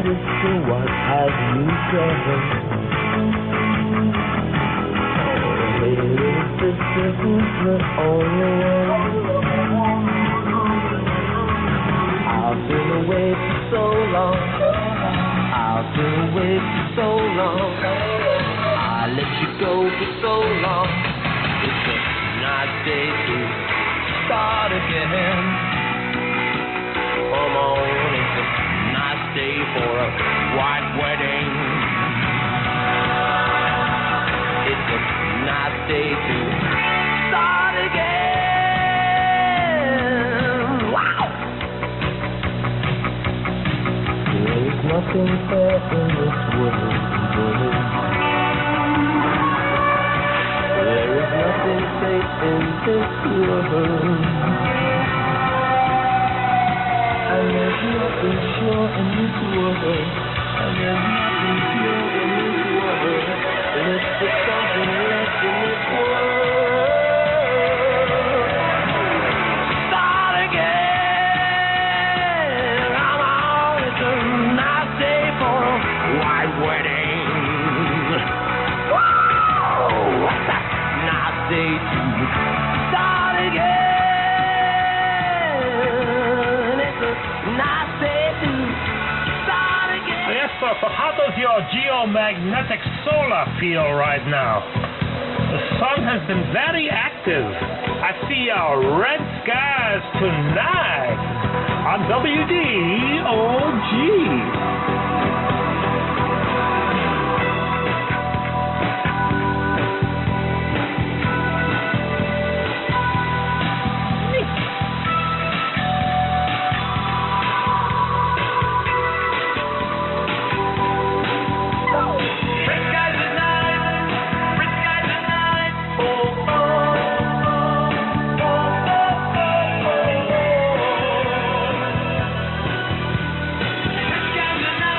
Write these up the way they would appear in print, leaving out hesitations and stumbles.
Madison, what have you done? Oh, little sister, who's the only one? I've been away for so long. I've been away for so long. I let you go for so long. It's a nice day to start again. Come on, it's a nice day for a white wedding. It's a nice day to start again. Wow! There is nothing fair in this world. There is nothing safe in this world. And there's nothing sure in this world. And there's nothing pure in this world. Let's put something less in this world. Start again. Come on, it's a nice day for a white wedding. Whoa, what's that? Nice day to start again. Nice day to start again. Yes, sir. So how does your geomagnetic solar feel right now? The sun has been very active. I see red skies tonight on WDOG. Tonight.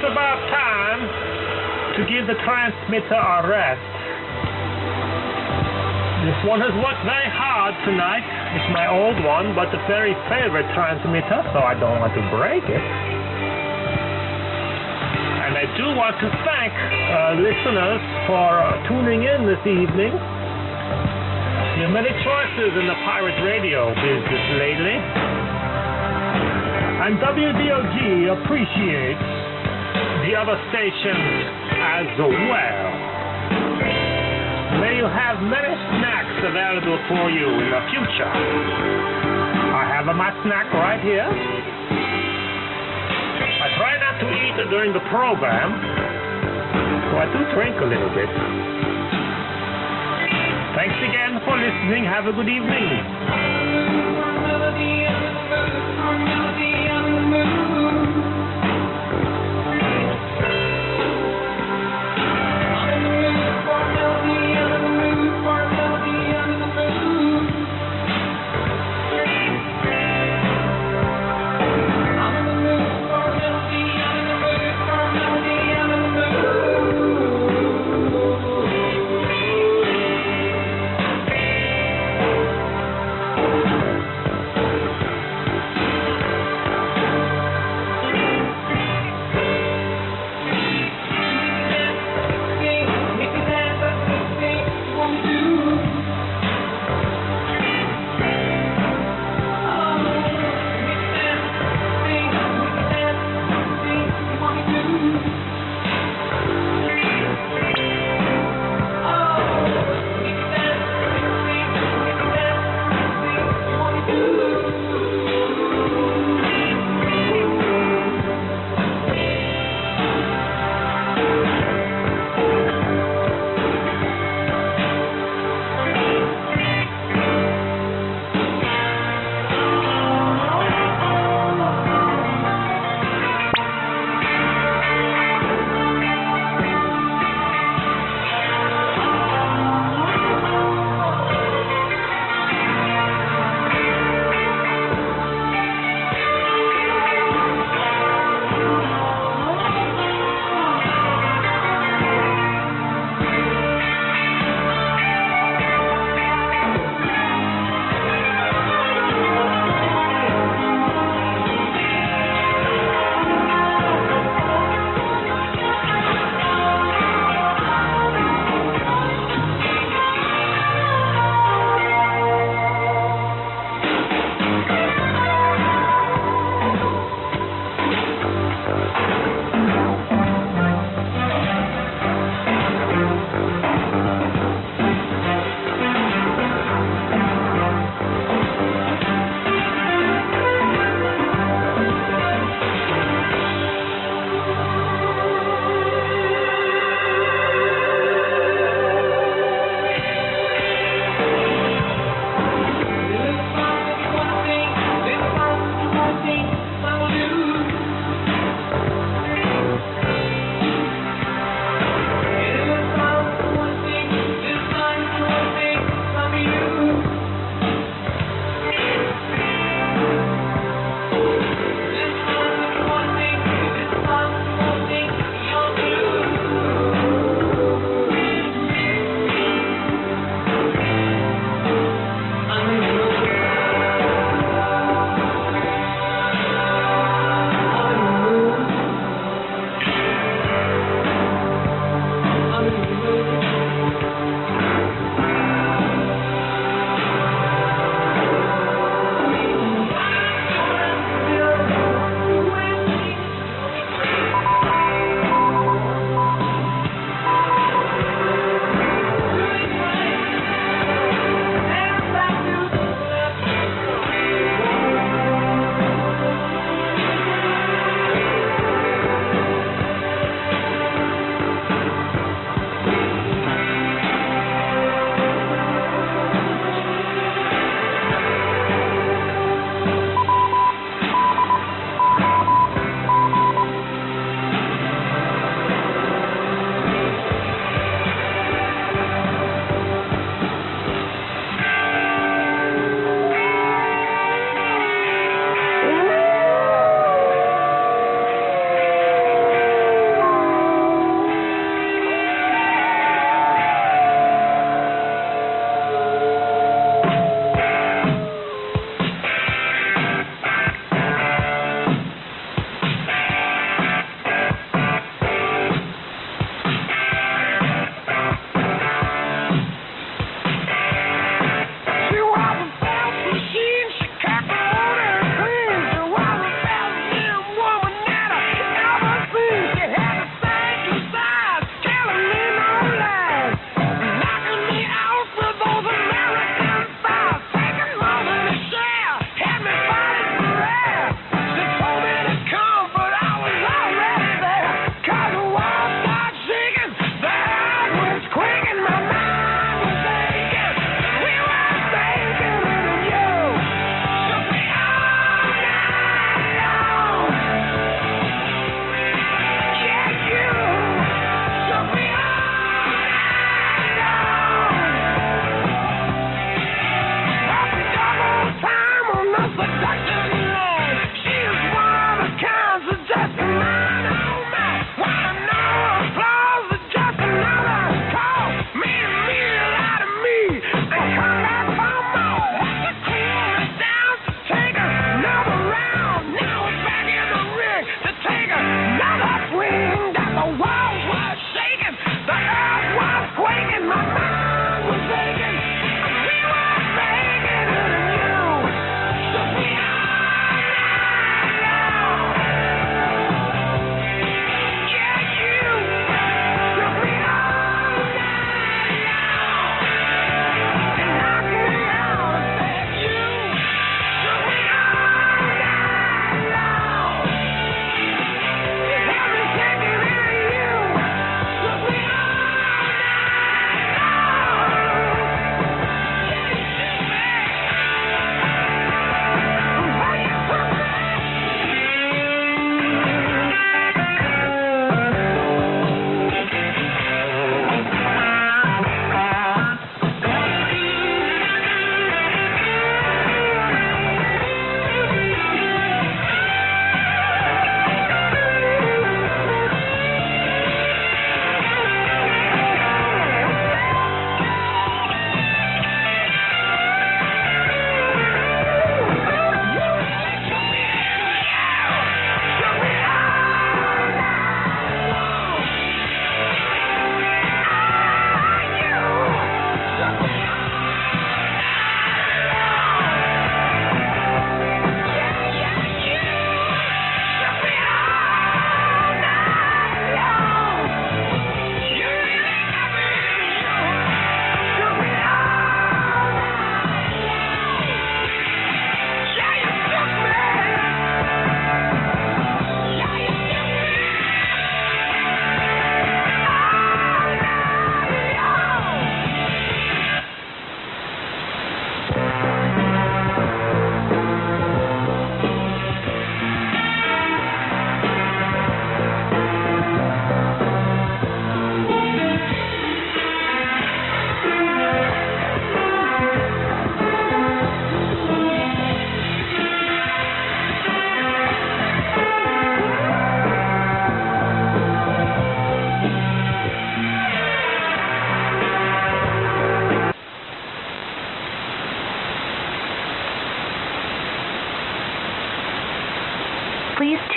about time to give the transmitter a rest. This one has worked very hard tonight. It's my old one, but a very favorite transmitter, so I don't want to break it. And I do want to thank listeners for tuning in this evening. There are many choices in the pirate radio business lately. And WDOG appreciates the other stations as well. May you have many snacks available for you in the future. I have my snack right here. I try not to eat during the program, so I do drink a little bit. Thanks again for listening. Have a good evening.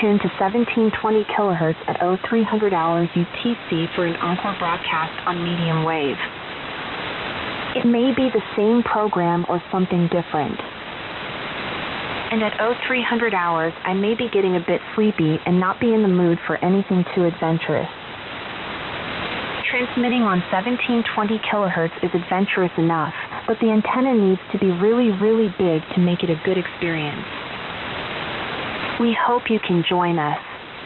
tune to 1720 kilohertz at 0300 hours UTC for an encore broadcast on medium wave. It may be the same program or something different. And at 0300 hours, I may be getting a bit sleepy and not be in the mood for anything too adventurous. Transmitting on 1720 kilohertz is adventurous enough, but the antenna needs to be really, really big to make it a good experience. We hope you can join us.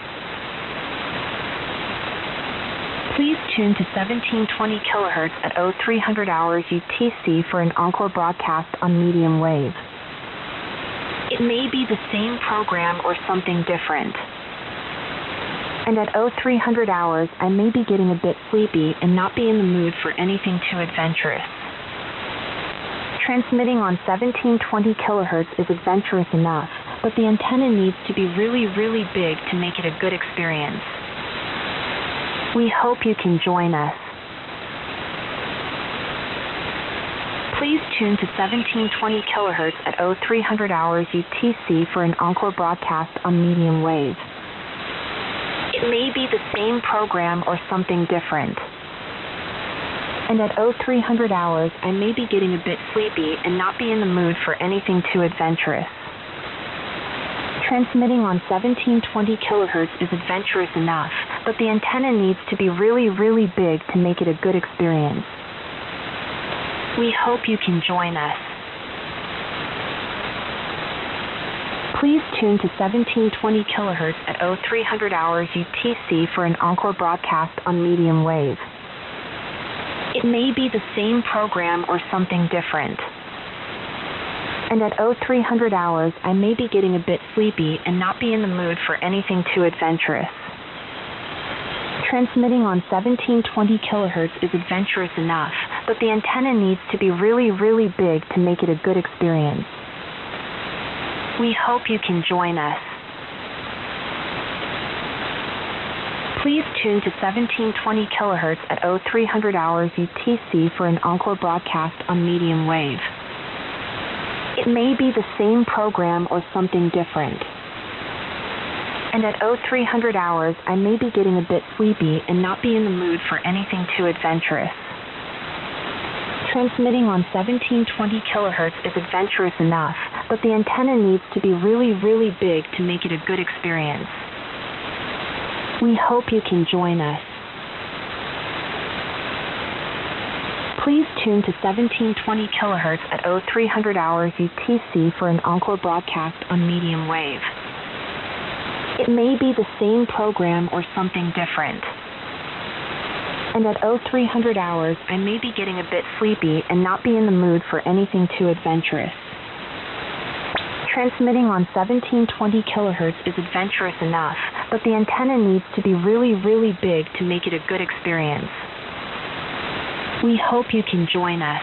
Please tune to 1720 kilohertz at 0300 hours UTC for an encore broadcast on medium wave. It may be the same program or something different. And at 0300 hours, I may be getting a bit sleepy and not be in the mood for anything too adventurous. Transmitting on 1720 kilohertz is adventurous enough, but the antenna needs to be really, really big to make it a good experience. We hope you can join us. Please tune to 1720 kilohertz at 0300 hours UTC for an encore broadcast on medium wave. It may be the same program or something different. And at 0300 hours, I may be getting a bit sleepy and not be in the mood for anything too adventurous. Transmitting on 1720 kilohertz is adventurous enough, but the antenna needs to be really, really big to make it a good experience. We hope you can join us. Please tune to 1720 kilohertz at 0300 hours UTC for an encore broadcast on medium wave. It may be the same program or something different. And at 0300 hours, I may be getting a bit sleepy and not be in the mood for anything too adventurous. Transmitting on 1720 kilohertz is adventurous enough, but the antenna needs to be really, really big to make it a good experience. We hope you can join us. Please tune to 1720 kilohertz at 0300 hours UTC for an encore broadcast on medium wave. It may be the same program or something different. And at 0300 hours, I may be getting a bit sleepy and not be in the mood for anything too adventurous. Transmitting on 1720 kilohertz is adventurous enough, but the antenna needs to be really, really big to make it a good experience. We hope you can join us. Please tune to 1720 kilohertz at 0300 hours UTC for an encore broadcast on medium wave. It may be the same program or something different. And at 0300 hours, I may be getting a bit sleepy and not be in the mood for anything too adventurous. Transmitting on 1720 kilohertz is adventurous enough, but the antenna needs to be really, really big to make it a good experience. We hope you can join us.